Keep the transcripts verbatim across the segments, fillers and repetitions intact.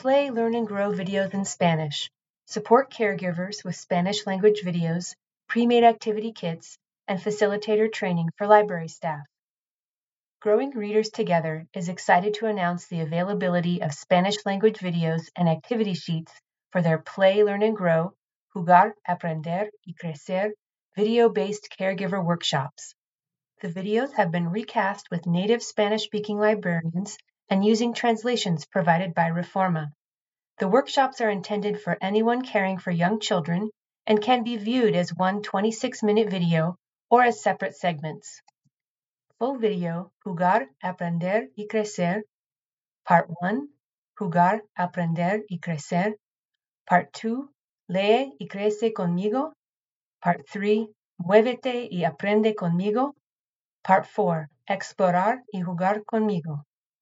Play, Learn, and Grow videos in Spanish. Support caregivers with Spanish language videos, pre-made activity kits, and facilitator training for library staff. Growing Readers Together is excited to announce the availability of Spanish language videos and activity sheets for their Play, Learn, and Grow, Jugar, Aprender, y Crecer video-based caregiver workshops. The videos have been recast with native Spanish-speaking librarians and using translations provided by Reforma. The workshops are intended for anyone caring for young children and can be viewed as one twenty-six minute video or as separate segments. Full video, Jugar, Aprender y Crecer. Part one, Jugar, Aprender y Crecer. Part two, Lee y Crece conmigo. Part three, Muévete y Aprende conmigo. Part four, Explorar y Jugar conmigo.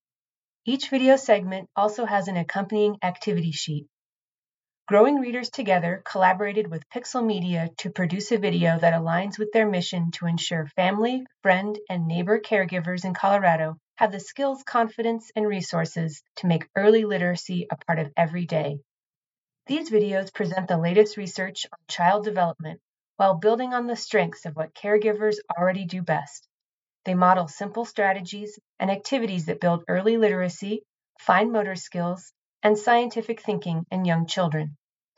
Each video segment also has an accompanying activity sheet. Growing Readers Together collaborated with Pixel Media to produce a video that aligns with their mission to ensure family, friend, and neighbor caregivers in Colorado have the skills, confidence, and resources to make early literacy a part of every day. These videos present the latest research on child development while building on the strengths of what caregivers already do best. They model simple strategies and activities that build early literacy, fine motor skills, and scientific thinking in young children.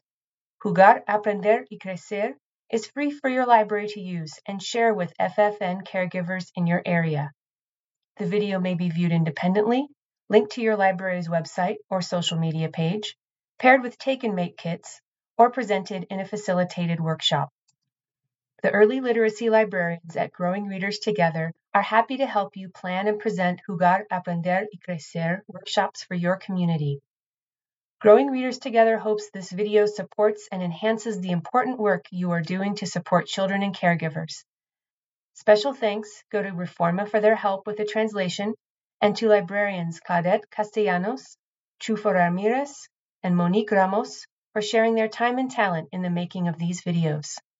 Jugar, Aprender y Crecer is free for your library to use and share with F F N caregivers in your area. The video may be viewed independently, linked to your library's website or social media page, paired with take and make kits, or presented in a facilitated workshop. The early literacy librarians at Growing Readers Together are happy to help you plan and present Jugar, Aprender y Crecer workshops for your community. Growing Readers Together hopes this video supports and enhances the important work you are doing to support children and caregivers. Special thanks go to Reforma for their help with the translation and to librarians Claudette Castellanos, Chufo Ramirez, and Monique Ramos for sharing their time and talent in the making of these videos.